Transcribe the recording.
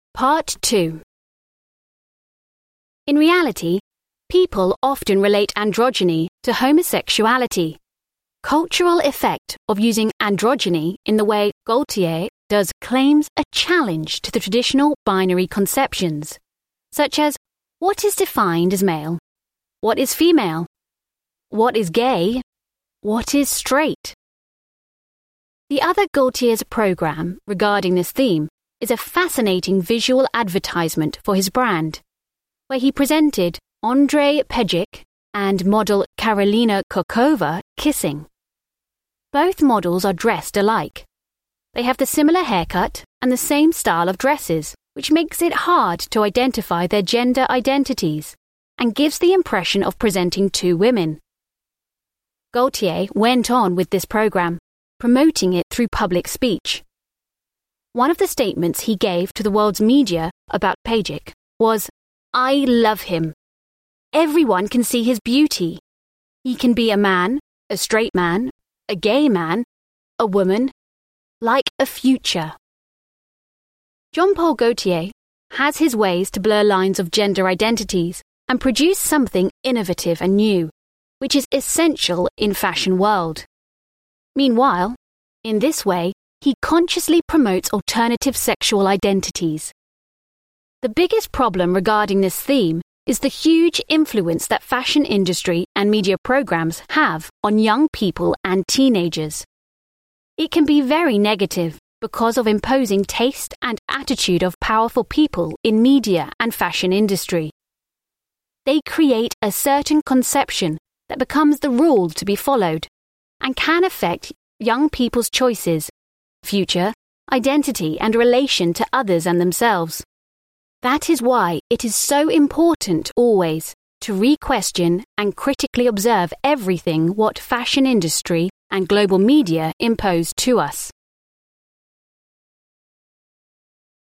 Part 2. In reality, people often relate androgyny to homosexuality. Cultural effect of using androgyny in the way Gaultier does claims a challenge to the traditional binary conceptions, such as what is defined as male, what is female, what is gay, what is straight. The other Gaultier's program regarding this theme is a fascinating visual advertisement for his brand, where he presented Andrei Pejic and model Karolina Kokova kissing. Both models are dressed alike. They have the similar haircut and the same style of dresses, which makes it hard to identify their gender identities and gives the impression of presenting two women. Gaultier went on with this program, promoting it through public speech. One of the statements he gave to the world's media about Pejic was, "I love him. Everyone can see his beauty. He can be a man, a straight man, a gay man, a woman, like a future." Jean-Paul Gaultier has his ways to blur lines of gender identities and produce something innovative and new, which is essential in fashion world. Meanwhile, in this way, he consciously promotes alternative sexual identities. The biggest problem regarding this theme is the huge influence that fashion industry and media programs have on young people and teenagers. It can be very negative because of imposing taste and attitude of powerful people in media and fashion industry. They create a certain conception that becomes the rule to be followed and can affect young people's choices, future, identity and relation to others and themselves. That is why it is so important always to re-question and critically observe everything what fashion industry and global media impose to us.